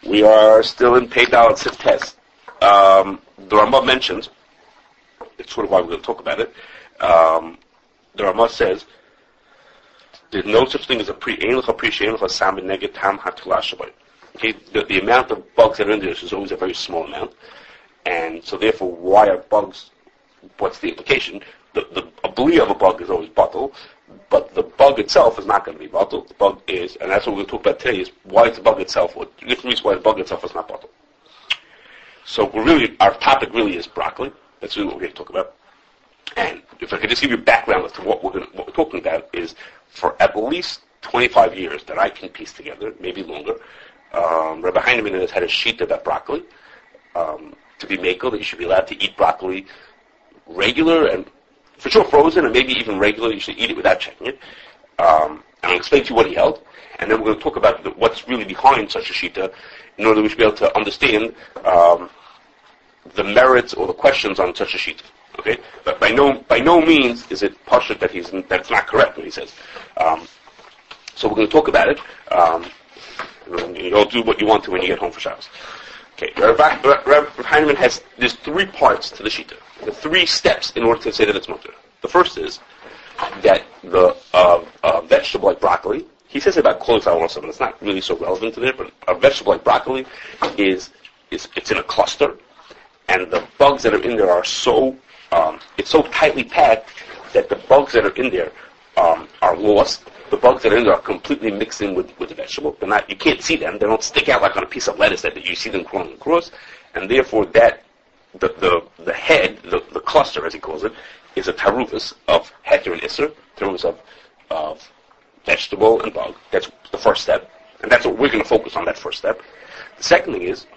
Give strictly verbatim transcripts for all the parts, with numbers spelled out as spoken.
We are still in Pei Dalet Sif Test. Um, the Ramah mentions, it's sort of why we're going to talk about it, um, the Ramah says, there's no such thing as a pre ein lecha pre she'ein lecha sam b'neged tam hatula shabai. Okay, the, the amount of bugs that are in there is always a very small amount, and so therefore, why are bugs? What's the implication? The the ability of a bug is always bottle, but the bug itself is not going to be bottle. The bug is, and that's what we're going to talk about today, is why it's the bug itself. What the different reason why the bug itself is not bottle. So we're really, our topic really is broccoli. That's really what we're going to talk about. And if I could just give you background as to what we're going to, what we're talking about is, for at least twenty-five years that I can piece together, maybe longer, um, Rabbi Heinemann has had a sheet about broccoli um, to be makel, that you should be allowed to eat broccoli regular and for sure frozen, and maybe even regular. You should eat it without checking it. Um, and I'll explain to you what he held, and then we're going to talk about the, what's really behind such a shita, in order that we should be able to understand um, the merits or the questions on such a shita. Okay, but by no by no means is it pashut that he's that's not correct what he says. Um, so we're going to talk about it. Um, you'll do what you want to when you get home for Shabbos. Okay, Rabbi, Rabbi Heinemann has there's three parts to the shita. The three steps in order to say that it's mutter. The first is that the uh, uh, vegetable like broccoli. He says about cauliflower also, but it's not really so relevant to there. But a vegetable like broccoli is is it's in a cluster, and the bugs that are in there are so Um, it's so tightly packed that the bugs that are in there um, are lost. The bugs that are in there are completely mixed in with, with the vegetable. They're not, you can't see them. They don't stick out like on a piece of lettuce that you see them crawling across. And therefore, that the the, the head, the, the cluster, as he calls it, is a taruvus of heter and isser, taruvus of, of vegetable and bug. That's the first step. And that's what we're going to focus on, that first step. The second thing is,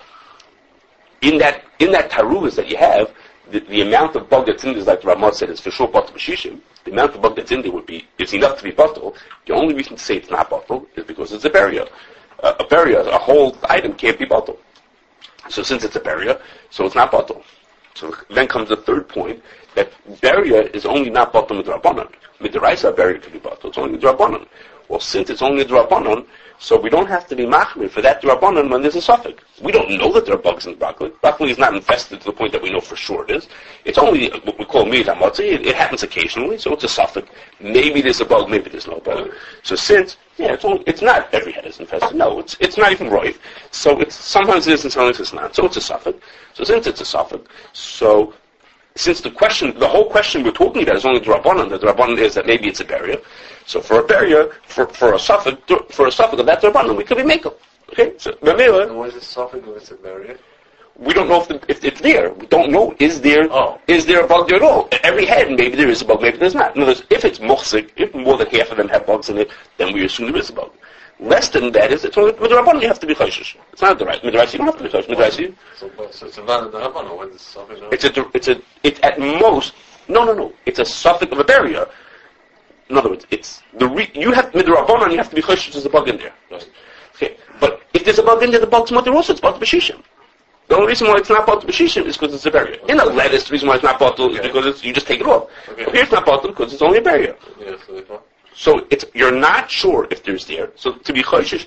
in that in that taruvus that you have, The, the amount of bug that's in there, like Ramah said, is for sure bottle b'shishim. The amount of bug that's in there would be is enough to be bottle. The only reason to say it's not bottle is because it's a barrier. Uh, a barrier, a whole item can't be bottle. So since it's a barrier, so it's not bottle. So then comes the third point, that barrier is only not bottle midrabanan. Midraisa barrier can be bottle. It's only midrabanan. Well, since it's only midrabanan, so we don't have to be machmir for that drabanan when there's a suffix. We don't know that there are bugs in broccoli. Broccoli is not infested to the point that we know for sure it is. It's only what we call mir damotzi. It, it happens occasionally, so it's a suffix. Maybe there's a bug, maybe there's no bug. So since, yeah, it's only, it's not every head is infested. No, it's it's not even right. So it's sometimes it is and sometimes it's not. So it's a suffix. So since it's a suffix, so since the question, the whole question we're talking about is only drabanan, the drabanan is that maybe it's a barrier. So for a barrier, for for a suffix, for a suffix of that drabanan, we could be makel. Okay, so Ramela. And what is a suffix if it's a barrier? We don't know if, the, if it's there. We don't know is there oh. is there a bug there at all. Every head, maybe there is a bug, maybe there's not. In other words, if it's muhsik, if more than half of them have bugs in it, then we assume there is a bug. Less than that is it's only with the rabbanon you have to be chayshish. It's not the right. Midrash you don't have to be chayshish. Midrash you. So, so it's a valid rabbanon when it's suffix. It's a it's a it's at most no no no. It's a suffix of a barrier. In other words, it's the re, you have midrabanon you have to be chayshish. There's a bug in there. Okay, but if there's a bug in there, the bug's mutter also. It's bottle b'shishim. The only reason why it's not bottle b'shishim is because it's a barrier. In a lettuce, the reason why it's not bottle is because it's, you just take it off. Okay. But here it's not bottle because it's only a barrier. Yeah, so, so it's you're not sure if there's there. So to be chayshish,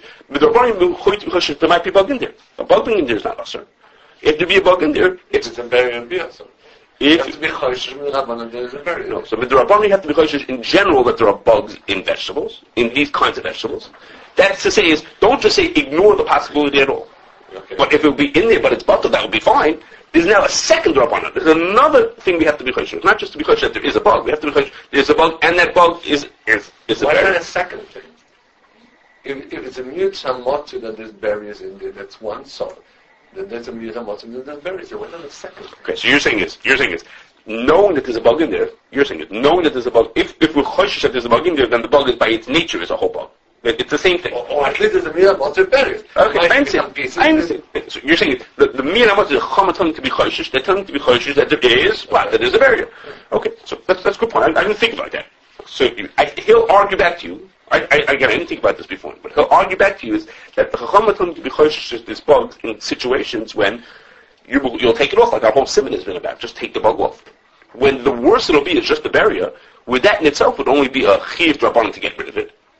there might be a bug in there. A bug being in there is not usher. If there be a bug in there, it's, it's a barrier and be usher. If you have to be chayshish with the rabbanon, there is a barrier. No, so with the rabbanon you have to be chayshish in general that there are bugs in vegetables, in these kinds of vegetables. That's to say is, don't just say ignore the possibility at all. Okay. But if it would be in there, but it's bottled, that would be fine. There's now a second drop on it. There's another thing we have to be chayshish. Not just to be chayshish that there is a bug. We have to be chayshish there's a bug, and that bug is is is a Why barrier. not a second thing? If, if it's a mutual motto that there's barriers in there, that's one sort. Then there's a mutual motto that there's barriers. Why not a second? Okay, so you're saying is you're saying is knowing that there's a bug in there. You're saying is knowing that there's a bug. If if we're chayshish that there's a bug in there, then the bug is by its nature is a whole bug. It's the same thing. Or, or at least there's a mutual motto barrier. Okay, I understand. I understand. So you're saying the the mutual motto is chama telling to be chayshish. They're telling to be chayshish that there is what that there's a barrier. Okay, so that's that's a good point. I, I didn't think about that. So I, he'll argue back to you. I, I, again, I didn't think about this before, but he'll argue back to you is that the chacham telling to be chayshish is this bug in situations when you will, you'll take it off, like our whole simon has been about. Just take the bug off. When the worst it'll be is just the barrier, where that in itself would only be a chiv drabanan to get rid of it.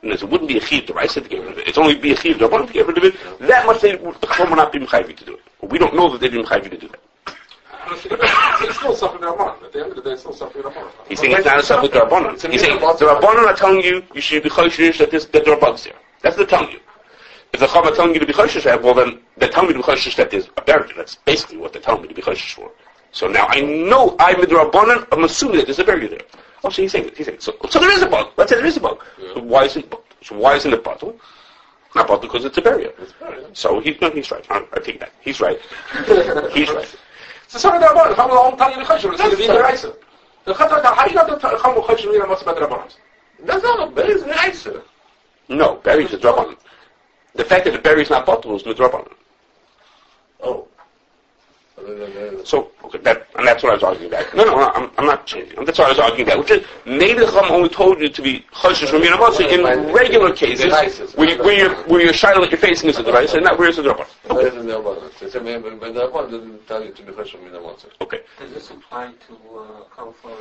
and it wouldn't be a chiv d'oraisa to get rid of it. It's only be a chiv d'rabbanan to get rid of it. That much they, the chum will not be mechayiv to do it. But we don't know that they'd be mechayiv to do that. It's still something Rabbanan. At the end of the day, it's still something Rabbanan. He's saying it's not a something Rabbanan. He's saying the Rabbanan are telling you you should be choshish that, this, that there are bugs there. That's what they're telling you. If the chum are telling you to be choshish, well then they're telling me to be choshish that there's a barrier. That's basically what they're telling me to be choshish for. So now I know I'm the Rabbanan, I'm assuming that there's a barrier there. Oh, so he's saying it. He's saying it. So, so there is a bug. Let's say there is a bug. Yeah. So why isn't it bug? So why isn't it bottle? Not bottle because it's a barrier. It's barrier. So he's no, he's right. I, I take that. He's right. He's right. So some of the Rabbanan, how long time you choshish? It's going to be in the Raisa. The Chacham, how you not the Chacham choshish in what's about the Rabbanan? That's not berries in the Raisa. No, berries is Rabbanan. The fact that the berry is not bottle is midrabanan. Oh. So, okay, that, and that's what I was arguing about. No, no, no I'm, I'm not changing. That's what I was arguing about. Which is, maybe the Chacham only told you to be choshish from Yinamotzi in regular cases, where, you, where, you're, where your shadow that you're facing is a device, and not where it's a drabanan. Okay. Okay. Does this apply to uh, cauliflower?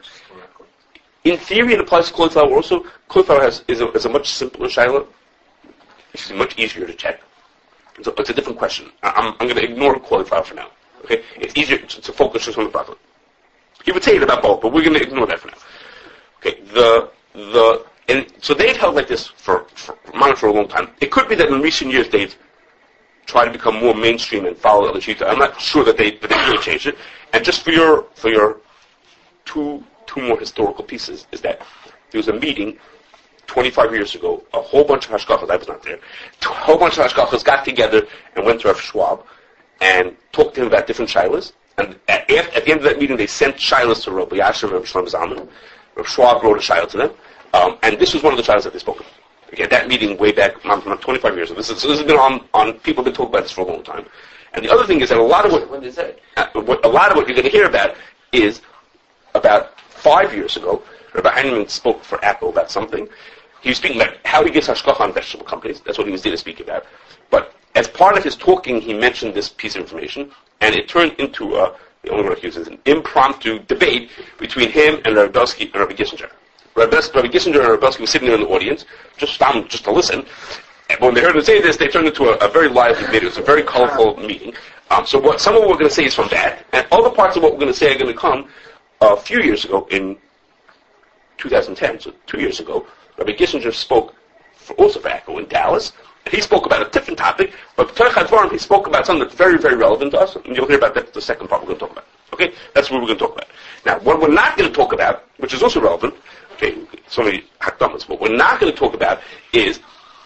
In theory, it applies to cauliflower also. Cauliflower has, is, a, is a much simpler shadow. It's much easier to check. So it's a different question. I'm, I'm going to ignore cauliflower for now. Okay, it's easier to, to focus just on the broccoli. He would say it about both, but we're going to ignore that for now. Okay, the the and so they've held like this for for, for a long time. It could be that in recent years they've tried to become more mainstream and follow the Shita. I'm not sure that they that they really changed it. And just for your for your two two more historical pieces is that there was a meeting twenty-five years ago. A whole bunch of hashgachas, I was not there. A whole bunch of hashgachas got together and went to Rav Schwab and talked to him about different shilas. And at, at the end of that meeting, they sent shilas to Rabbi Yasher and Rabbi Shlomo Zalman. Rabbi Schwab wrote a shilah to them. Um, and this was one of the shilas that they spoke of. Okay, that meeting way back, um, twenty-five years ago. This, is, so this has been on, on, people have been talking about this for a long time. And the other thing is that a lot of what, when is that? Uh, what a lot of what you're going to hear about is about five years ago, Rabbi Heinemann spoke for Apple about something. He was speaking about how he gets hashgacha on vegetable companies. That's what he was there to speak about. But as part of his talking, he mentioned this piece of information, and it turned into a, the only word I use is an impromptu debate between him and Rabbi Belsky and Rabbi Gissinger. Rabbi, Rabbi Gissinger and Rabbi Belsky were sitting there in the audience, just um, just to listen. And when they heard him say this, they turned into a, a very lively debate. It was a very colorful meeting. Um, so what some of what we're going to say is from that, and other parts of what we're going to say are going to come a few years ago, in two thousand ten, so two years ago. Rabbi Gissinger spoke for, also for Echo in Dallas, and he spoke about a different topic, but B'Torah Chadvarim, he spoke about something that's very, very relevant to us, and you'll hear about that the second part we're going to talk about. Okay? That's what we're going to talk about. Now, what we're not going to talk about, which is also relevant, okay, so many hakdamas, what we're not going to talk about is,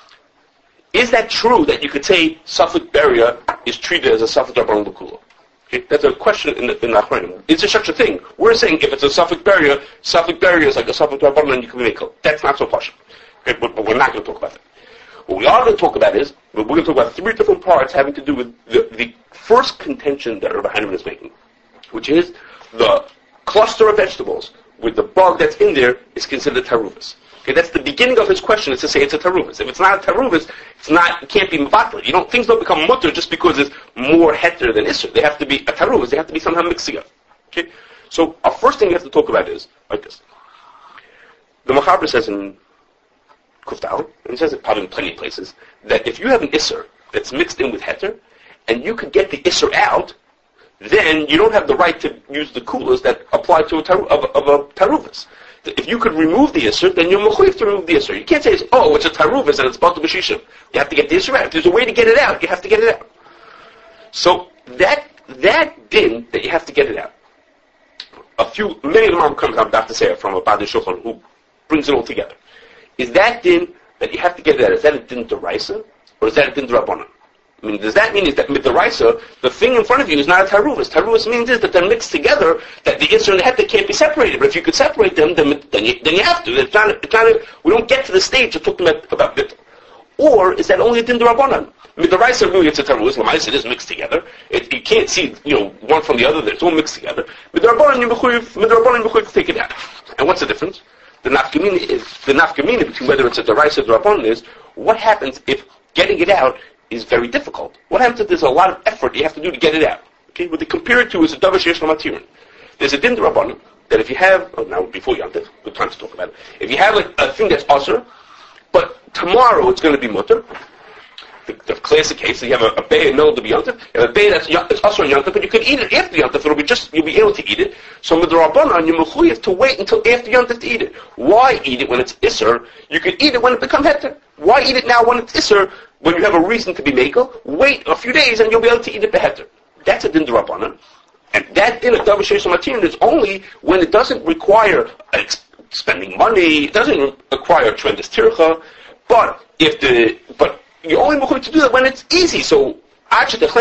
is that true that you could say Suffolk Beria is treated as a Suffolk Rabbanan L'Kula? Okay? That's a question in the in the Achronim. Is there such a thing? We're saying if it's a Suffolk Beria, Suffolk Beria is like a Suffolk Rabbanan and you can make it. That's not so partial. Okay, but, but we're not going to talk about that. What we are going to talk about is, we're going to talk about three different parts having to do with the, the first contention that Rabbi Heinemann is making, which is the cluster of vegetables with the bug that's in there is considered taruvus. Okay, that's the beginning of his question, is to say it's a taruvus. If it's not a taruvus, it's not, it can't be mevatel. You don't, things don't become mutter just because it's more heter than isser. They have to be a taruvus, they have to be somehow mixed together. Okay? So, our first thing we have to talk about is, like this. The Machaber says in Kuftal, and he says it probably in plenty of places, that if you have an isser that's mixed in with heter, and you could get the isser out, then you don't have the right to use the kulas that apply to a taru, of, of a taruvus. If you could remove the isser, then you're mechuyev to remove the isser. You can't say, it's, oh, it's a taruvus and it's batal b'shishim. You have to get the isser out. If there's a way to get it out, you have to get it out. So that that din that you have to get it out. A few, many of them are coming. I'm about to say from a Badi Shulchan who brings it all together. Is that din that you have to get it out? Is that a din d'oraisa or is that a din d'rabbanan? I mean, does that mean is that with the raisa, the thing in front of you is not a taruvus? Taruvus means is that they're mixed together, that the isser and the heter can't be separated. But if you could separate them, then then you, then you have to. It's not, it's not a, we don't get to the stage of talking about, about bittul. Or is that only a din d'rabbanan? With the raisa, really, it's a taruvus. L'maisa, it is mixed together. It, you can't see, you know, one from the other. It's all mixed together. With the rabbanan, you mechuyev, with the rabbanan, you mechuyev to take it out. And what's the difference? The nafkamina is the nafkamina between whether it's a deraisa or drabbanan is what happens if getting it out is very difficult. What happens if there's a lot of effort you have to do to get it out? Okay, what they compare it to is a davar sheyesh lo matirin. There's a din d'rabbanan that if you have, oh, now before Yantif, good time to talk about it. If you have a, a thing that's usher, but tomorrow it's going to be mutter. The, the classic case, so you have a, a bay in the middle of the Yontif, you have a bay that's it's also on Yontif, but you can eat it after Yontif. It'll be just you'll be able to eat it. So with the Rabbanan, you're mechuyev to wait until after Yontif to eat it. Why eat it when it's Isser? You can eat it when it becomes Heter. Why eat it now when it's Isser? When you have a reason to be Mekel, wait a few days and you'll be able to eat it beheter. That's a din Rabbanan, and that din of Davar Sheishon Matir is only when it doesn't require ex- spending money. It doesn't require a tremendous tircha, but if the but you only going to do that when it's easy. So, so there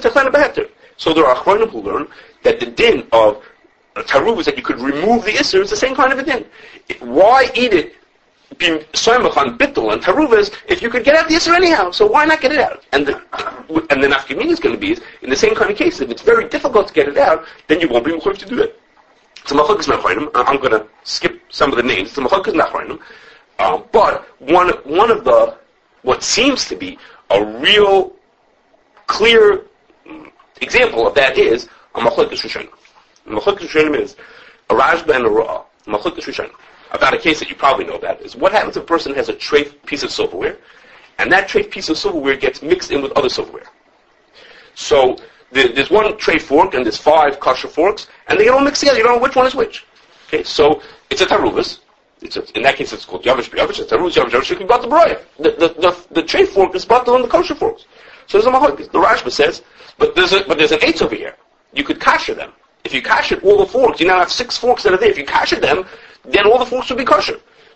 are achronim who learn that the din of taruv is that you could remove the isser is the same kind of a din. Why eat it being soymach on bittul and taruv is if you could get out the isser anyhow? So why not get it out? And the and the nafkamina is going to be is, in the same kind of case. If it's very difficult to get it out, then you won't be mechuyev to do it. So machlokes nachronim. I'm going to skip some of the names. So machlokes nachronim. Um, but one one of the what seems to be a real, clear example of that is a machlokes rishonim. Machlokes rishonim is a Rashba and a Ra'ah. Machlokes rishonim. About a case that you probably know about is what happens if a person has a treif piece of silverware, and that treif piece of silverware gets mixed in with other silverware. So the, there's one treif fork and there's five kosher forks, and they get all mixed together. You don't know which one is which. Okay, so it's a taruvus. It's a, in that case, it's called Yavish B'Yavish. It's Taruz Yavish Yavish. You can got the Braya. The the the, the treif fork is bought on the kosher forks. So there's a mahokis. The Rashba says, but there's a but there's an eitz over here. You could kasher them. If you kasher all the forks, you now have six forks that are there. If you kasher them, then all the forks will be kosher.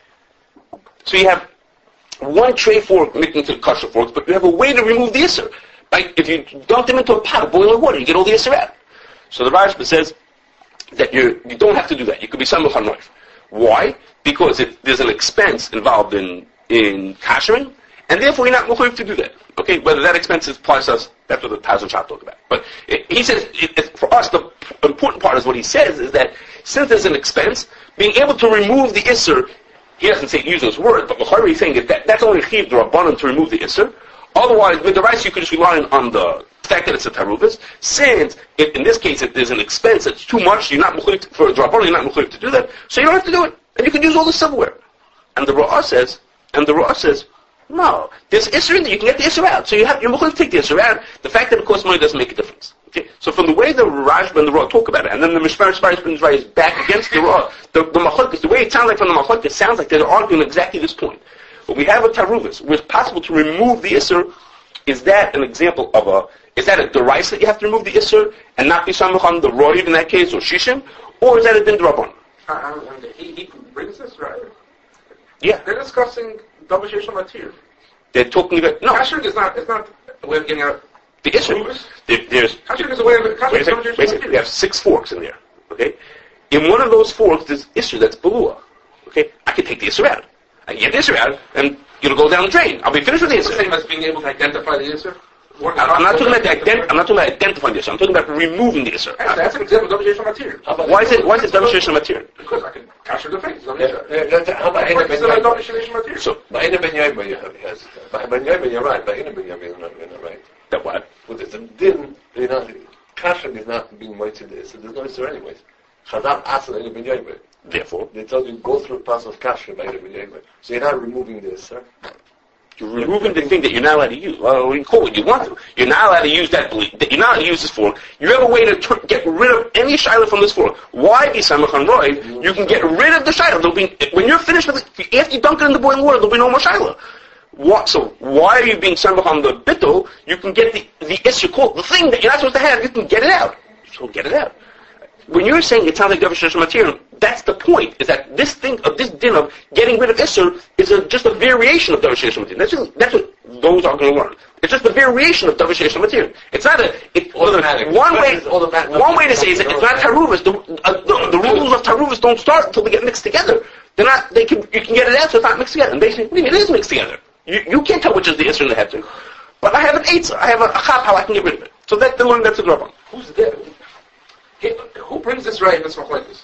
So you have one treif fork mixed into kosher forks, but you have a way to remove the isser. Like if you dump them into a pot of boiling water, you get all the isser out. So the Rashba says that you you don't have to do that. You could be samach hanoif. Why? Because it, there's an expense involved in in kashering, and therefore you're not mechuyev to do that. Okay, whether that expense applies to us, that's what the Taz and Shach talk about. But it, he says, it, it, for us, the important part is what he says is that since there's an expense, being able to remove the isser, he doesn't say use those words, but Bechari is saying that that's only chiv the Rabbanan to remove the isser. Otherwise, with the rice, you could just rely on the fact that it's a taruvus. Since, if, in this case, if there's an expense that's too much, you're not mechuyev for a Rabbanan, you're not mechuyev to do that, so you don't have to do it. And you can use all the silverware. And the Ra'ah says, and the Ra'ah says, no, there's Isser in there, you can get the Isser out. So you have, you're going to take the Isser out. The fact that it costs money doesn't make a difference. Okay? So from the way the Rashba and the Ra'ah talk about it, and then the Mishmar Shpar is back against the Ra'ah, the, the Machlokes, the way it sounds like from the Machlokes, it sounds like they're arguing exactly this point. But we have a Taruvus, where it's possible to remove the Isser. Is that an example of a, is that a Deraisa that you have to remove the Isser, and not be Samach on the Roiv in that case, or Shishim, or is that a Din Drabon? Uh, he, he brings this, right? Yeah. They're discussing Davar Sheishon Matir. They're talking about, no. Kashering is not, it's not a way of getting out the issue. There, there's, Kashering is a way of, wait a Kashering second, is wait a second. We have six forks in there, okay? In one of those forks, there's issue that's Balua, okay? I can take the issue out. I can get the issue out, and it'll go down the drain. I'll be finished with the issue. The same as being able to identify the answer? I'm not talking about ident- I'm not talking about identifying the issue. I'm talking about removing the issue. Hey, that's an example of Davar Sheishon Matir. Why is it? Why is it Davar Sheishon Matir? Because I can capture the face. How about Ina Ben Davar Sheishon Matir? So, By Ina Ben Yaima, you have yes. By Ben Yaima, you're right. By Ina Ben Yaima, you're not, you're not right. that what? Well, there's a din. You know, kashering is not being moited. So there's no issue anyways. Chazal asked Ina Ben Yaima. Therefore, They told you go through a process of kashering by Ina Ben Yaima. So you're not removing this, sir. you're removing the thing that you're not allowed to use. Well, you can call what you want to. You're not allowed to use that. That you're not allowed to use this fork. You have a way to tur- get rid of any shiloh from this fork. Why be samach on roy? You can get rid of the shiloh. There'll be when you're finished with it. After you dunk it in the boiling water, there'll be no more shiloh. What? So why are you being samach on the bittul? You can get the the issue called the thing that you're not supposed to have. You can get it out. So get it out. When you're saying it sounds like Davar Sheishon Matir, that's the point, is that this thing of this din of getting rid of Isser is a, just a variation of Davar Sheishon Matir. That's, just, that's what those are going to learn. It's just a variation of Davar Sheishon Matir. It's not a, it, Automatic. one way, Automatic. one way to say is that it's not Taruvus. The, uh, the, the rules of Taruvus don't start until they get mixed together. They're not, they can, you can get it out so it's not mixed together. And they say, it is mixed together. You, you can't tell which is the Isser and the Heter. But I have an Eitzah. I have a, a chap how I can get rid of it. So that, they learn that's a Rabban. Who's there? He, who brings this right in this machlokes?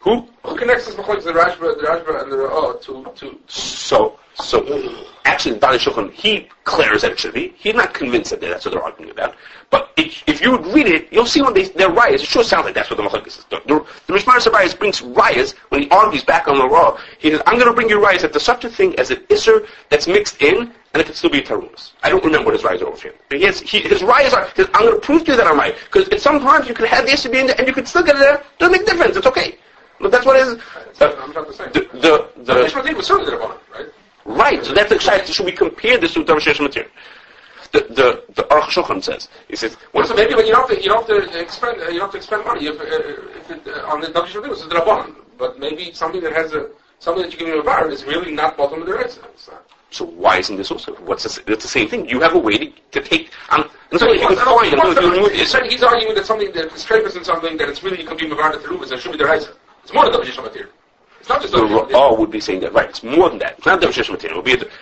Who? Who connects this machlokes, the Rashba, the Rashba, and the Ra'ah to to? So, so actually, Dali Shulchan, he declares that it should be. He's not convinced that that's what they're arguing about. But if, if you would read it, you'll see when they, they're riots. It sure sounds like that's what the machlokes is. The, the, the Mishmar Sabayas brings riots when he argues back on the Ra'ah. He says, I'm going to bring you riots that there's such a thing as an Isser that's mixed in, and it can still be a Tarumas. I don't remember what his riots are over here. But he has, he, his riots are, he says, I'm going to prove to you that I'm right. Because sometimes you could have the Isser be in there, and you could still get it there. Doesn't make a difference. It's okay. But that's what it is. Uh, I'm not the same. The, the, the, the Ishmael was certainly the Rabbanan, right? Right. So that's exciting. Should we compare this with the Rosh material? The the the Aruch Shulchan says. He says. Well, so maybe, but you don't have to. You don't have to expend. Uh, you don't have to expend money if, uh, if it, uh, on the Davish Shulchan. It's the Rabbanan. But maybe something that has a something that you give me a bar is really not bottom of the right. So why isn't this also? What's this? It's the same thing. You have a way to, to take. Um, and so so you can find them. He's arguing that something that is traitors in something that it's really you can be Mavar the Terubas and should be the right. It's more than the Davish material. It's not just the Ra'ah would be saying that, right? It's more than that. It's not the Rosh material. It would be the,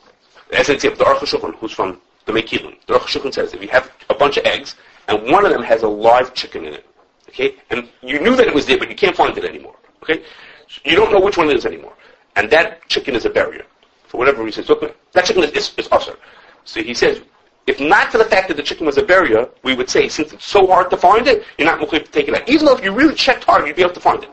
as I said, the Aruch Shulchan, who's from the Mekilin. The Aruch Shulchan says if you have a bunch of eggs and one of them has a live chicken in it, okay, and you knew that it was there, but you can't find it anymore, okay, so you don't know which one it is anymore, and that chicken is a barrier for whatever reason. So that chicken is is, is usher. So he says, if not for the fact that the chicken was a barrier, we would say since it's so hard to find it, you're not going to take it out. Even though if you really checked hard, you'd be able to find it.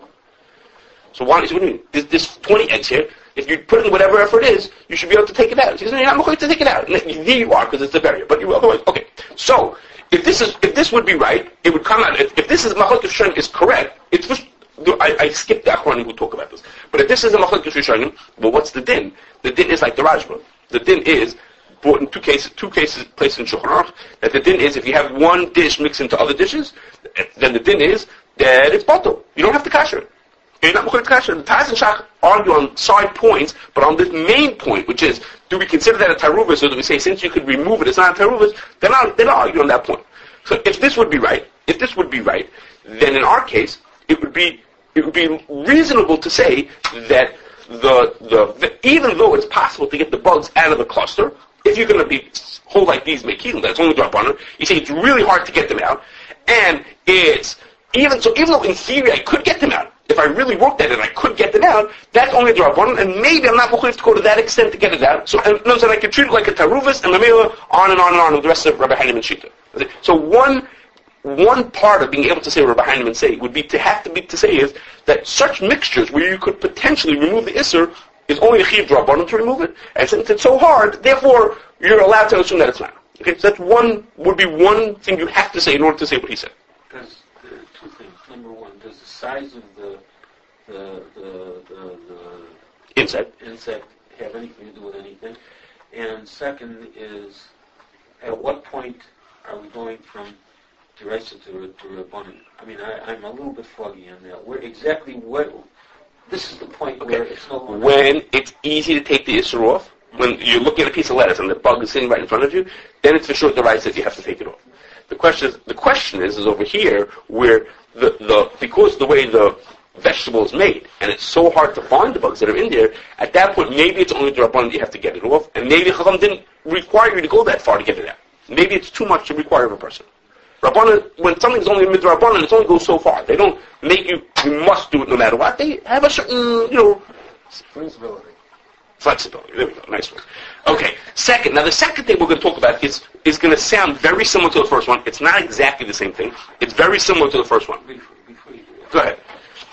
So why? So what do you mean? There's, there's twenty eggs here. If you put in whatever effort it is, you should be able to take it out. He says, no, you're not going to take it out. And there you are, because it's a barrier. But you otherwise, okay. So if this is if this would be right, it would come out. If, if this is machlokes rishonim is correct, it's just, I, I skipped the Achronim who talk about this. But if this is a machlokes rishonim, well, what's the din? The din is like the Rashba. The din is brought in two cases, two cases placed in Shulchan Aruch. That the din is if you have one dish mixed into other dishes, then the din is that it's bottle. You don't have to kasher it. You're not going to kasher. The Taz and Shach argue on side points, but on this main point, which is, do we consider that a taruvus, or do we say since you could remove it, it's not a taruvus? They're not. They're not arguing on that point. So if this would be right, if this would be right, then in our case, it would be it would be reasonable to say that the the, the even though it's possible to get the bugs out of the cluster, if you're going to be hold like these mekilim, that's only drabanan, you say it's really hard to get them out, and it's even so. Even though in theory I could get them out. If I really worked at it, I could get them out. That's only a drabanan, and maybe I'm not going to go to that extent to get it out. So, and, no, so I could treat it like a taruvus and lamela, on and on and on with the rest of Rabbi Hanim and Shita. So one one part of being able to say what Rabbi Hanim say would be to have to be to say is that such mixtures where you could potentially remove the isser is only a chiv drabanan to remove it, and since it's so hard, therefore you're allowed to assume that it's not. Okay, so that's one would be one thing you have to say in order to say what he said. Does uh, two things. Number one, does the size of the the the, the, the insect insect have anything to do with anything? And second is, at what point are we going from Derisa to to Rabbanan? I mean, I, I'm a little bit foggy on that. Where exactly what? This is the point okay. where it's no longer when it's easy to take the isser off. When you're looking at a piece of lettuce and the bug is sitting right in front of you, then it's for sure the right says you have to take it off. The question is, the question is, is over here where the, the because the way the vegetable is made and it's so hard to find the bugs that are in there. At that point, maybe it's only the Rabbanan that you have to get it off, and maybe Chacham didn't require you to go that far to get it out. Maybe it's too much to require of a person. Rabbanan, when something's only midrabanan, it only goes so far. They don't make you you must do it no matter what. They have a certain you know flexibility. Flexibility. There we go. Nice one. Okay. Second. Now, the second thing we're going to talk about is is going to sound very similar to the first one. It's not exactly the same thing. It's very similar to the first one. Before, before you do that, go ahead.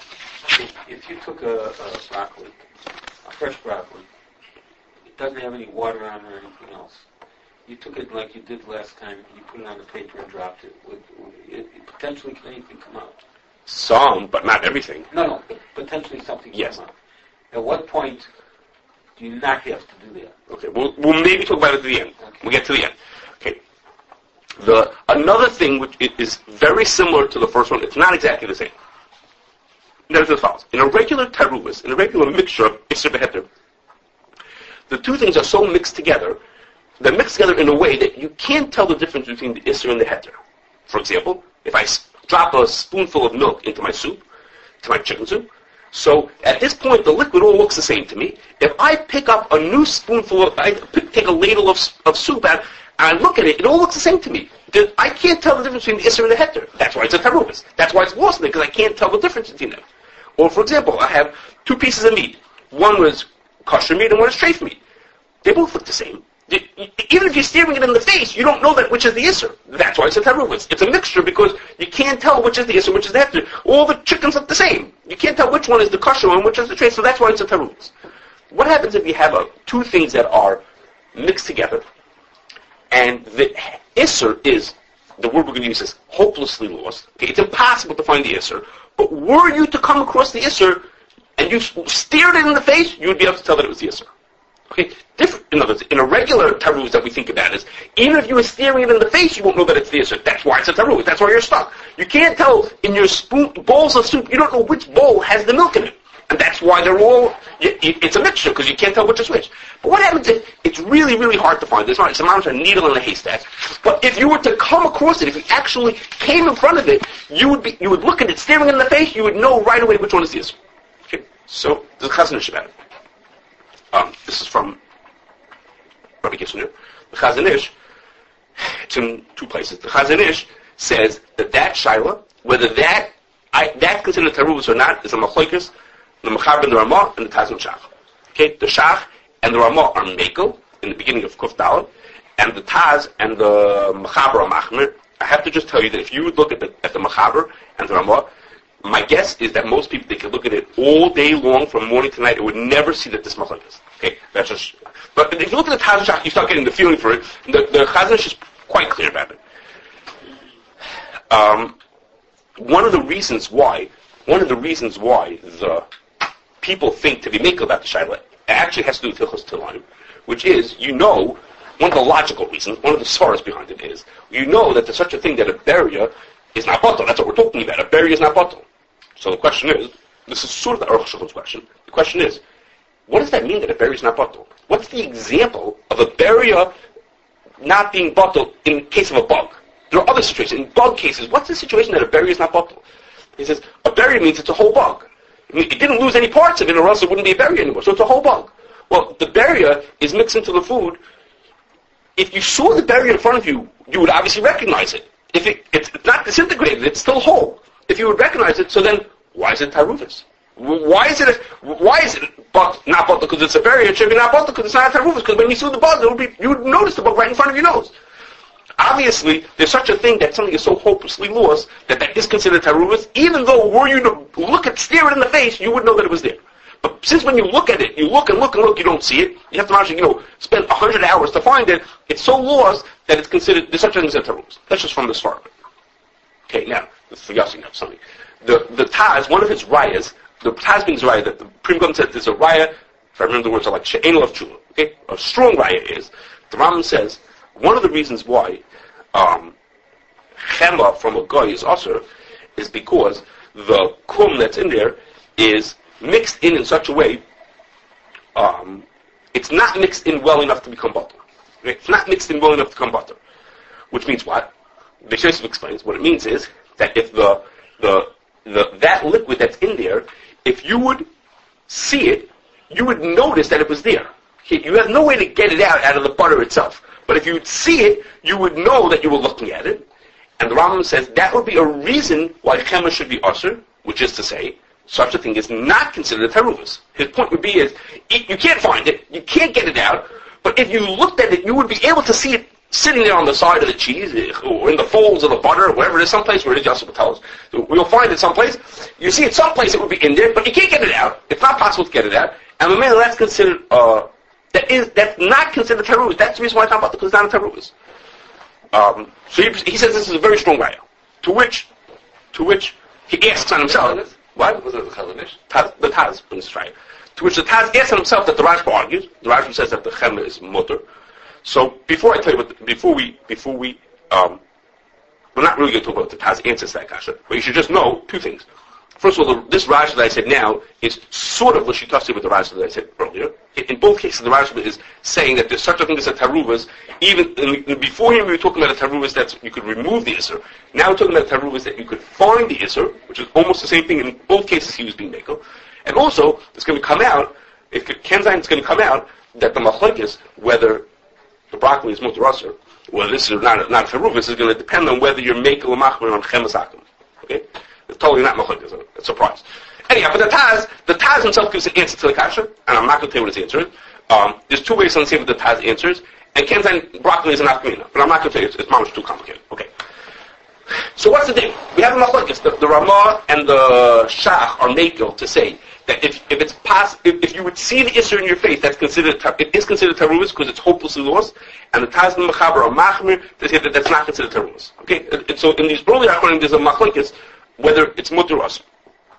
If, if you took a, a broccoli, a fresh broccoli, it doesn't have any water on it or anything else. You took it like you did last time. You put it on the paper and dropped it. Would, it, it potentially can anything come out? Some, but not everything. No, no. But potentially something can yes. come out. At what point do you not have to do that? Okay, we'll, we'll maybe talk about it at the end. Okay. We'll get to the end. Okay. The another thing which is very similar to the first one, it's not exactly the same. Notice as follows. In a regular taruvus, in a regular mixture of isser v'heter, the two things are so mixed together, they're mixed together in a way that you can't tell the difference between the isser and the heter. For example, if I s- drop a spoonful of milk into my soup, to my chicken soup, so at this point, the liquid all looks the same to me. If I pick up a new spoonful of, I pick, take a ladle of, of soup out, and I look at it, it all looks the same to me. I can't tell the difference between the isser and the heter. That's why it's a taruvus. That's why it's lost in it, because I can't tell the difference between them. Or, for example, I have two pieces of meat. One was kosher meat and one is treif meat. They both look the same. Even if you're staring it in the face, you don't know that which is the Isser. That's why it's a teruvus. It's a mixture because you can't tell which is the Isser, which is the Hefter. All the chickens look the same. You can't tell which one is the kosher one, which is the treif, so that's why it's a teruvus. What happens if you have a, two things that are mixed together, and the Isser is, the word we're going to use is hopelessly lost. Okay, it's impossible to find the Isser. But were you to come across the Isser, and you stared it in the face, you would be able to tell that it was the Isser. Okay, different. In other words, in a regular taruz that we think about is, even if you were staring it in the face, you won't know that it's the Isser. That's why it's a taruz. That's why you're stuck. You can't tell in your spoon, bowls of soup, you don't know which bowl has the milk in it. And that's why they're all, it's a mixture, because you can't tell which is which. But what happens if it's really, really hard to find? It's not, it's a amount of needle in a haystack. But if you were to come across it, if you actually came in front of it, you would be, you would look at it staring in the face, you would know right away which one is the Isser. Okay, so there's a Chazon Ish about it. Um, this is from Rabbi Kisner. The Chazon Ish, it's in two places. The Chazon Ish says that that shaila, whether that I, that's considered taruvus or not, is a machlokes, the Mechaber and the Ramah and the Taz and Shach. Okay, the Shach and the Ramah are mekel in the beginning of Kuf Daled, and the Taz and the Mechaber are machmer. I have to just tell you that if you would look at the at the Mechaber and the Ramah, my guess is that most people, they could look at it all day long from morning to night and would never see that this machlokes is. Okay, that's just. But if you look at the Taz and Shach, you start getting the feeling for it. The, the Chazon Ish is quite clear about it. Um, one of the reasons why, one of the reasons why the people think to be makel about the Shaila actually has to do with Hilchos Tilayim, which is, you know, one of the logical reasons, one of the svaras behind it is, you know that there's such a thing that a beria is not batal. That's what we're talking about. A beria is not batal. So the question is, this is sort of the Aruch Shulchan's question. The question is, what does that mean that a beria is not batal? What's the example of a beria not being batal in case of a bug? There are other situations. In bug cases, what's the situation that a beria is not batal? He says, a beria means it's a whole bug. I mean, it didn't lose any parts of it, or else it wouldn't be a beria anymore. So it's a whole bug. Well, the beria is mixed into the food. If you saw the beria in front of you, you would obviously recognize it. If it, it's not disintegrated, it's still whole. If you would recognize it, so then why is it taruvus? Why is it? A, why is it but not batal because it's a beria? It should be not batal because it's not a taruvus. Because when you saw the bug, it would be, you would notice the bug right in front of your nose. Obviously, there's such a thing that something is so hopelessly lost that that is considered taruvus, even though were you to look at, stare it in the face, you would know that it was there. But since when you look at it, you look and look and look, you don't see it, you have to actually, you know, spend a hundred hours to find it, it's so lost that it's considered, there's such a thing as taruvus. That's just from this far. Okay, now, for Yossi, now, something. The, the Taz, one of his rayas, the Taz being raya, that the Pri Megadim said there's a raya, if I remember the words, are like she'enel of chula, okay? A strong raya is, the Rambam says, one of the reasons why um, chema from a guy is usher is because the kum that's in there is mixed in in such a way, um, it's not mixed in well enough to become butter. Okay? It's not mixed in well enough to become butter. Which means what? The Shesef explains, what it means is that if the, the, the, that liquid that's in there, if you would see it, you would notice that it was there. Okay? You have no way to get it out out of the butter itself. But if you would see it, you would know that you were looking at it. And the Rambam says that would be a reason why chema should be usher, which is to say, such a thing is not considered a taruvus. His point would be is, you can't find it, you can't get it out, but if you looked at it, you would be able to see it sitting there on the side of the cheese, or in the folds of the butter, or wherever it is, someplace where it is, Yosef will tell us. We'll find it someplace. You see it someplace, it would be in there, but you can't get it out. It's not possible to get it out. And the man that's considered, uh, that is, that's not considered taruvus. That's the reason why it's not about because it's not a taruvus. Um, so he, he says this is a very strong raya. To which, to which he asks on himself. What? Was it the Chazon Ish? Taz, the Taz in this raya. To which the Taz asks on himself that the Rashba argues. The Rashba says that the chema is mutter. So before I tell you what, before we, before we, um, we're not really going to talk about the Taz answers to that kasha, but you should just know two things. First of all, the, this Rashba that I said now is sort of l'shitasi with the Rashba that I said earlier. In, in both cases, the Rashba is saying that there's such a thing as a taruvas. Even in, in, before him, we were talking about a taruvas that you could remove the isser. Now we're talking about a taruvas that you could find the isser, which is almost the same thing. In both cases, he was being mekel. And also, it's going to come out, if Kenzain is going to come out, that the machlokes, whether the broccoli is mutar usher, whether this is not, not a taruvas, is going to depend on whether you're mekel or machmer on chemas akum. Okay? It's totally not machlokes, it's a surprise. Anyhow, but the Taz, the Taz himself gives an answer to the kasha, and I'm not going to tell you what his answer is. Um, there's two ways to understand what the Taz answers, and Kenzine broccoli is an afkamina, but I'm not going to tell you, it's, it's much too complicated. Okay. So what's the thing? We have a machlokes. The, the Ramah and the Shach are makel to say that if, if it's pass, if, if you would see the Isser in your face, that's considered, it is considered Taruvus because it's hopelessly lost, and the Taz and the Mechaber are Machmir to say that that's not considered Taruvus. Okay? It, it, so in these broadly according there's a machlokes whether it's mutter or us.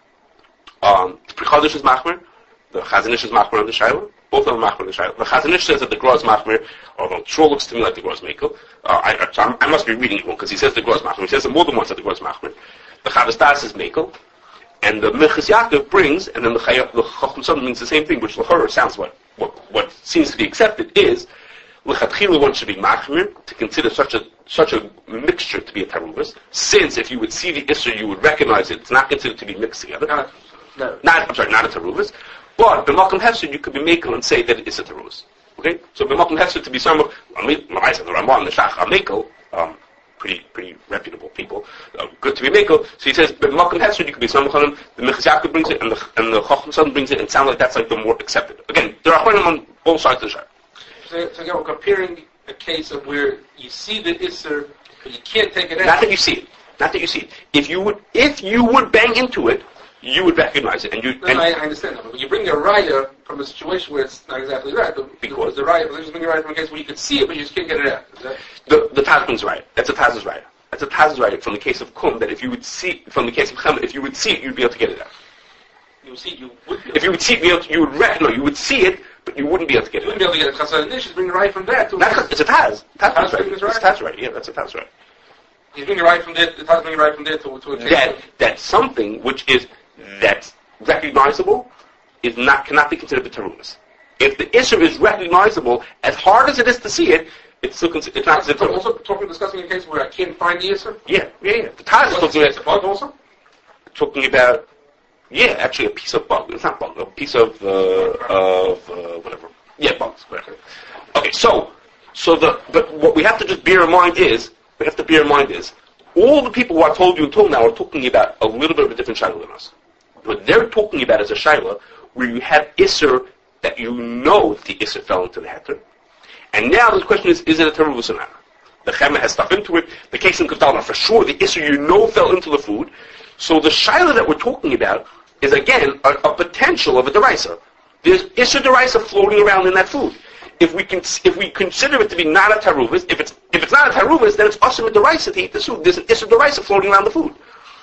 Um, the Prichadish is Machmir, the Chazanish is Machmir on the Shaila. Both of them Machmir on the Shaila. The Chazanish says that the Gra is Machmir, although it sure looks to me like the Gra is Mekel. Uh, I, I, I must be reading it wrong because he says the Gra is Machmir. He says it more than once that the Gra is Machmir. The Chavos Das is Mekel. And the Minchas Yaakov brings, and then the Chacham Sodom means the same thing, which l'chorah sounds what, what what seems to be accepted is l'chatchila one should be machmir to consider such a such a mixture to be a taruvus. Since if you would see the issur, you would recognize it. It's not considered to be mixed together. No, no. Not I'm sorry, not a taruvus. But b'makom hefsed you could be mekel and say that it is a taruvus. Okay, so b'makom hefsed to be some of I said the Ramah and the Shach are mekel. Um, Pretty, pretty reputable people. Uh, good to be mekel. So he says, but Malcolm Hesed, you could be some of them. The Minchas Yaakov brings it, and the and the Chacham Sodom brings it, and it sounds like that's like the more accepted. Again, there are Chachamim on both sides of the shah. So, so again, we're comparing a case of where you see the Isser, but you can't take it out. Not that you see it. Not that you see it. If you would, if you would bang into it, you would recognize it, and you. No, and no, I, I understand that. But when you bring a raya from a situation where it's not exactly right, but because the raya, let's just bring a raya from a case where you could see it, but you just can't get it out. Is that? The the Taz brings right. That's a Taz's right. That's a Taz's right from the case of Kum, that if you would see, from the case of Chama, if you would see it, you'd be able to get it out. You would see it, you would be able If you would see it, you would, you would rec- no, you would see it, but you wouldn't be able to get You it wouldn't out. be able to get it. Chassan Nish is bringing a raya from there, too. Not, it's a Taz. Taz Taz brings right. brings It's right? Taz right. Yeah, that's a Taz right. He's bringing a raya from there, the Taz bringing a raya from there to, to a case. That, that something which is, that's recognizable, is not, cannot be considered b'taruvus. If the issue is recognizable, as hard as it is to see it, it's still considered, it's not considered So taruvus. also talking, discussing a case where I can't find the Isser? Yeah, yeah, yeah. The Taz is What's talking the about, bug also? talking about, yeah, actually a piece of bug. It's not bug, a piece of, uh, of, uh, whatever. Yeah, bugs, whatever. Okay, so, so the, but what we have to just bear in mind is, we have to bear in mind is, all the people who I told you until now are talking about a little bit of a different shayla than us. What they're talking about is a shayla where you have Isser that you know the Isser fell into the heter. And now the question is, is it a teruvus or not? The Chema has stuff into it. The case in Kavdalma, for sure, the Isser you know fell into the food. So the shayla that we're talking about is, again, a, a potential of a deraisa. There's Isser deraisa floating around in that food. If we can, if we consider it to be not a taruvus, if it's if it's not a taruvus, then it's also a deraisa to eat the food. There's an Isser deraisa floating around the food.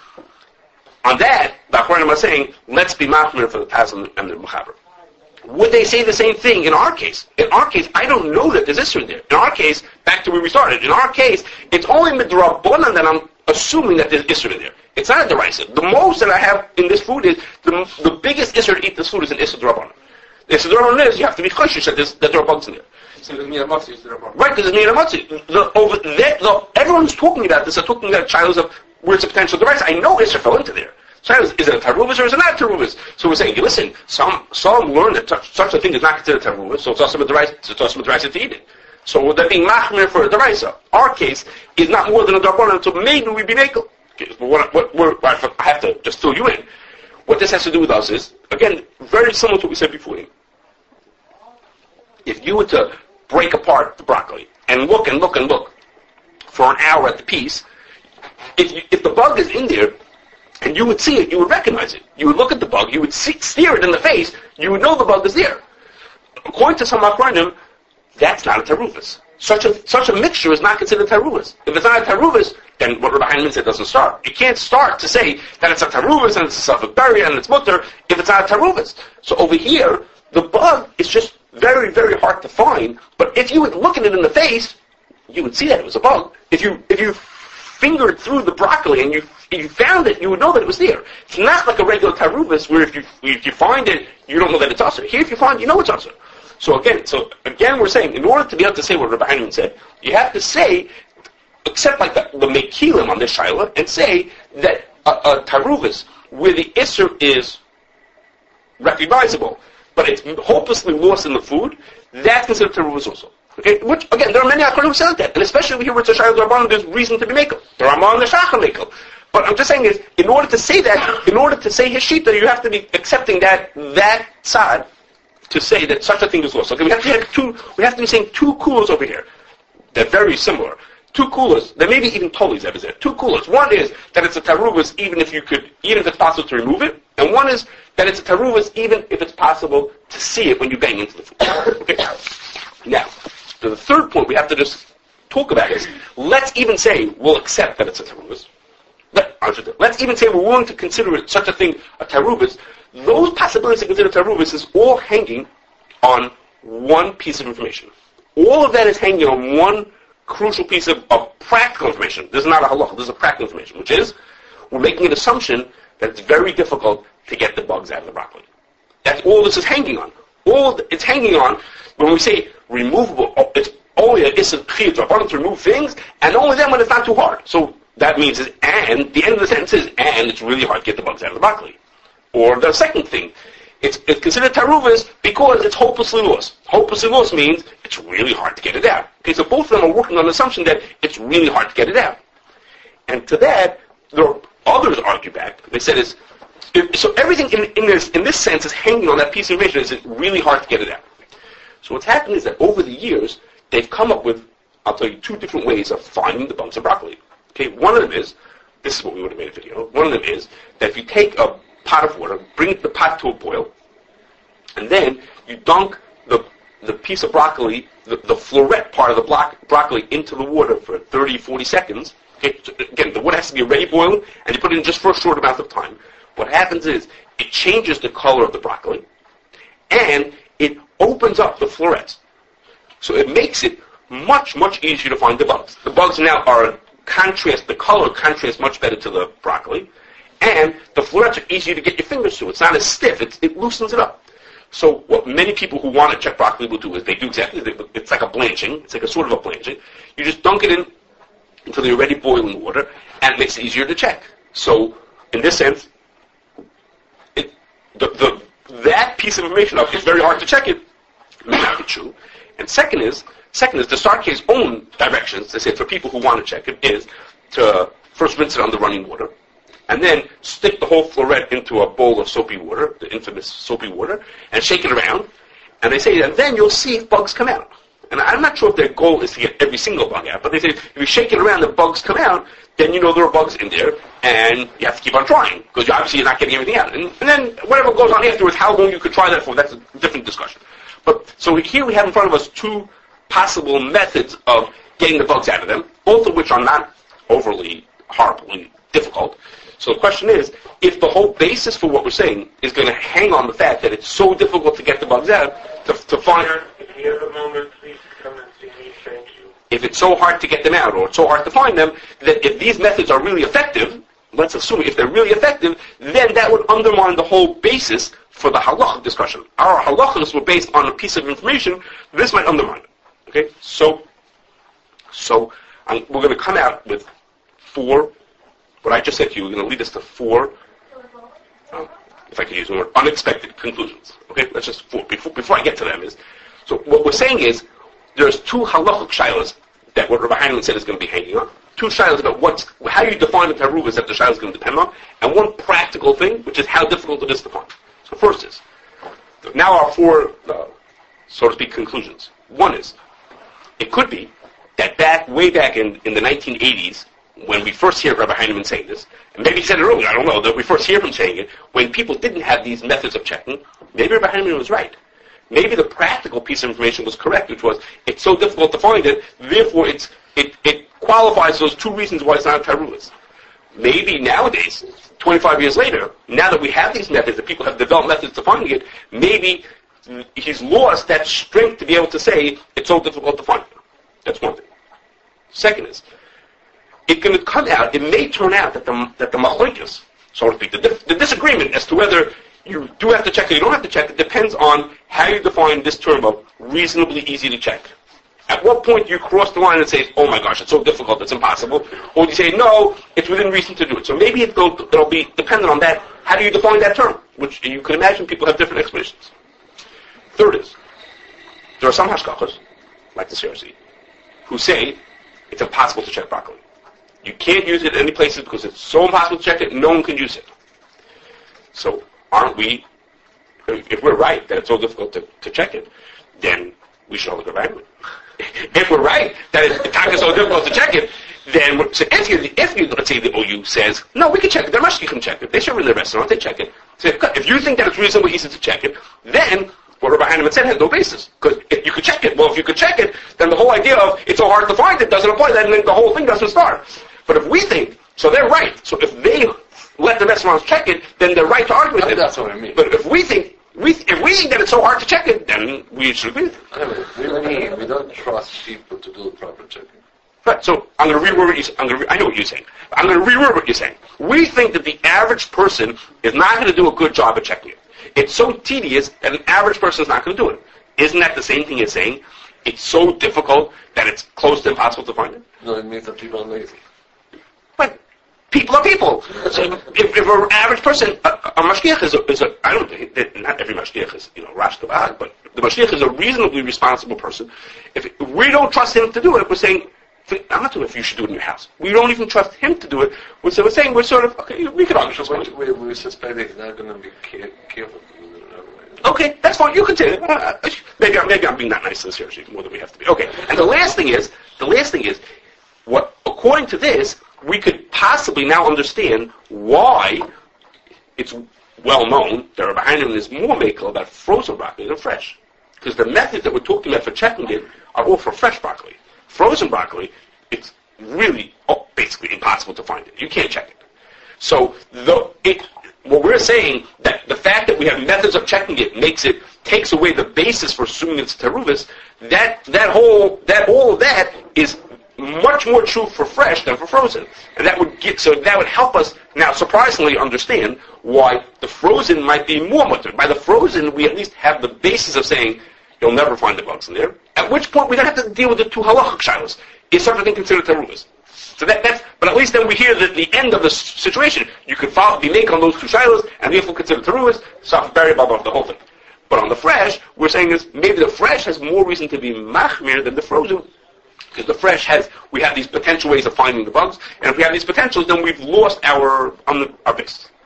On that, the Achronim are saying, let's be machmir for the Taz and the Mechaber. Would they say the same thing in our case? In our case, I don't know that there's Isser there. In our case, back to where we started, in our case, it's only midrabanan that I'm assuming that there's Isser there. It's not a deraisa. The most that I have in this food is, the, the biggest Isser to eat this food is an Isser drabanan. The Isser drabanan is, you have to be choshish that, there's, that there are bugs in there. So the Miyah Matzi is the Rabban. Right, because it's Miyah Matzi. The, over there, the, everyone's talking about this, they're talking about child of where it's a potential deraisa. I know Isser fell into there. So is it a taruvus or is it not a taruvus? So we're saying, listen, some some learn that such, such a thing is not considered a taruvus, so it's also a deraisa, it's also a deraisa to eat it. So would that be machmir for a deraisa? Our case is not more than a darbanan, so maybe we'd be makel. Okay, but what, what, what, I have to just fill you in. What this has to do with us is, again, very similar to what we said before. If you were to break apart the broccoli and look and look and look for an hour at the piece, if you, if the bug is in there, and you would see it, you would recognize it. You would look at the bug, you would see, steer it in the face, you would know the bug is there. According to some Achronim, that's not a taruvus. Such a such a mixture is not considered taruvus. If it's not a taruvus, then what Rabbi Heinemann said doesn't start. You can't start to say that it's a taruvus and it's a safek berry and it's mutter if it's not a taruvus. So over here, the bug is just very, very hard to find, but if you would look at it in the face, you would see that it was a bug. If you if you fingered through the broccoli and you if you found it, you would know that it was there. It's not like a regular taruvus where if you if you find it, you don't know that it's usher. Here, if you find it, you know it's usher. So again, so again, we're saying in order to be able to say what Rabbi Heinemann said, you have to say, except like the, the mekilim on this shaila, and say that a, a taruvus where the isser is recognizable, but it's hopelessly lost in the food, that's considered taruvus also. Okay, which again, there are many Achronim who say that, and especially here where it's a Shayla Darbanan, there's reason to be makel. The Ramah and the Shach are makel. But I'm just saying is, in order to say that, in order to say his shita, you have to be accepting that that side to say that such a thing is lost. Okay, we have to have two. We have to be saying two coolers over here. They're very similar. Two coolers. There may be even totally there. Two coolers. One is that it's a taruvas even if you could, even if it's possible to remove it, and one is that it's a taruvas even if it's possible to see it when you bang into the food. Okay. Now, the third point we have to just talk about is, let's even say we'll accept that it's a taruvas. Let, let's even say we're willing to consider it such a thing a taruvas. Those possibilities to consider taruvas is all hanging on one piece of information. All of that is hanging on one crucial piece of, of practical information. This is not a halacha, this is a practical information, which is we're making an assumption that it's very difficult to get the bugs out of the broccoli. That's all this is hanging on. All it's hanging on when we say removable, it's only a isn't clear to to remove things, and only then when it's not too hard. So that means is, and the end of the sentence is, and it's really hard to get the bugs out of the broccoli. Or the second thing, it's, it's considered taruvas because it's hopelessly lost. Hopelessly lost means it's really hard to get it out. Okay, so both of them are working on the assumption that it's really hard to get it out. And to that, there are others argue back. They said it's, if, so everything in, in this in this sense is hanging on that piece of information. Is it really hard to get it out? So what's happened is that over the years, they've come up with, I'll tell you, two different ways of finding the bugs of broccoli. Okay, one of them is, this is what we would have made a video, one of them is that if you take a pot of water, bring the pot to a boil, and then you dunk the the piece of broccoli, the, the floret part of the block, broccoli into the water for thirty, forty seconds. Okay, so again, the water has to be already boiling, and you put it in just for a short amount of time. What happens is, it changes the color of the broccoli, and it opens up the florets. So it makes it much, much easier to find the bugs. The bugs now are contrast, the color contrasts much better to the broccoli, and the florets are easier to get your fingers to. It's not as stiff, it, it loosens it up. So what many people who want to check broccoli will do is they do exactly, it's like a blanching, it's like a sort of a blanching. You just dunk it in into the already boiling water, and it makes it easier to check. So, in this sense, it, the, the, that piece of information, it's very hard to check it, may not be true. And second is, second is the Sarke's own directions, they say for people who want to check it, is to first rinse it on the running water, and then stick the whole floret into a bowl of soapy water, the infamous soapy water, and shake it around. And they say, and then you'll see if bugs come out. And I'm not sure if their goal is to get every single bug out, but they say if you shake it around, the bugs come out, then you know there are bugs in there, and you have to keep on trying, because you obviously you're not getting everything out. And, and then whatever goes on afterwards, how long you could try that for, that's a different discussion. But so here we have in front of us two possible methods of getting the bugs out of them, both of which are not overly horribly difficult. So the question is, if the whole basis for what we're saying is going to hang on the fact that it's so difficult to get the bugs out, to, to find... If you have a moment, please come and see me. Thank you. If it's so hard to get them out, or it's so hard to find them, that if these methods are really effective, let's assume if they're really effective, then that would undermine the whole basis for the halacha discussion. Our halachas were based on a piece of information, this might undermine it. Okay? So, so um, we're going to come out with four... What I just said to you, we're going to lead us to four, um, if I can use the word, unexpected conclusions. Okay, let's just, four. Before, before I get to them is, so what we're saying is, there's two halachic shilas that what Rabbi Heinemann said is going to be hanging on. Two shilas about what's, how you define the taruvas that the shilas is going to depend on, and one practical thing, which is how difficult it is to find. So first is, now our four, uh, so to speak, conclusions. One is, it could be that back, way back in, in the nineteen eighties, when we first hear Rabbi Heinemann saying this, and maybe he said it earlier, I don't know, that we first hear him saying it, when people didn't have these methods of checking, maybe Rabbi Heinemann was right. Maybe the practical piece of information was correct, which was, it's so difficult to find it, therefore it's, it, it qualifies those two reasons why it's not a taruvas. Maybe nowadays, twenty-five years later, now that we have these methods, that people have developed methods to finding it, maybe he's lost that strength to be able to say, it's so difficult to find it. That's one thing. Second is, it's going to come out, it may turn out that the, that the machlokes, so to speak, the, the disagreement as to whether you do have to check or you don't have to check, it depends on how you define this term of reasonably easy to check. At what point do you cross the line and say, oh my gosh, it's so difficult, it's impossible, or do you say, no, it's within reason to do it. So maybe it'll, it'll be dependent on that, how do you define that term, which you can imagine people have different explanations. Third is, there are some hashkachas, like the C R C, who say it's impossible to check broccoli. You can't use it in any places because it's so impossible to check it, no one can use it. So aren't we, if we're right that it's so difficult to, to check it, then we should all go back. If we're right that it's so difficult to check it, then we're, so if you, if you, let's say the O U says, no, we can check it, the mashgiach can check it, they serve in the restaurant, they check it. So if, if you think that it's reasonably easy to check it, then what Rabbi Heinemann said has no basis. Because if you could check it, well, if you could check it, then the whole idea of it's so hard to find it doesn't apply, then the whole thing doesn't start. But if we think, so they're right, so if they let the restaurants check it, then they're right to argue with it. That's what I mean. But if we think, we, if we think that it's so hard to check it, then we should agree with it. Anyway, we mean we don't trust people to do the proper checking. Right, so I'm going to reword what you, I'm going to, I know what you're saying. I'm going to reword what you're saying. We think that the average person is not going to do a good job at checking it. It's so tedious that an average person is not going to do it. Isn't that the same thing as saying it's so difficult that it's close to impossible to find it? No, it means that people are lazy. But people are people. So if, if an average person, a, a mashgiach is a, is a, I don't think, that not every mashgiach is, you know, rash kabad, but the mashgiach is a reasonably responsible person. If, if we don't trust him to do it, we're saying, I'm not doing it if you should do it in your house. We don't even trust him to do it. We're, so we're saying we're sort of, okay, we can argue. So we, we, we suspect he's not going to be care, careful. Okay, that's fine. You can say it. Uh, maybe, I'm, maybe I'm being not nice to this here, more than we have to be. Okay, and the last thing is, the last thing is, what according to this, we could possibly now understand why it's well known that Rabbi Heinemann is more makel about frozen broccoli than fresh, because the methods that we're talking about for checking it are all for fresh broccoli. Frozen broccoli, it's really oh, basically impossible to find it. You can't check it. So the it. What we're saying, that the fact that we have methods of checking it makes it, takes away the basis for assuming it's teruvis, that, that whole, that all of that is much more true for fresh than for frozen. And that would get, so that would help us now surprisingly understand why the frozen might be more mutter. By the frozen, we at least have the basis of saying, you'll never find the bugs in there. At which point we don't have to deal with the two halachic shilos. Is such a thing considered teruvis? So that, that's, but at least then we hear that the end of the situation, you could follow, be make on those two shilos, and therefore consider teruvis, soft berry above the whole thing. But on the fresh, we're saying is maybe the fresh has more reason to be machmir than the frozen, because the fresh has, we have these potential ways of finding the bugs, and if we have these potentials, then we've lost our, on the, our base.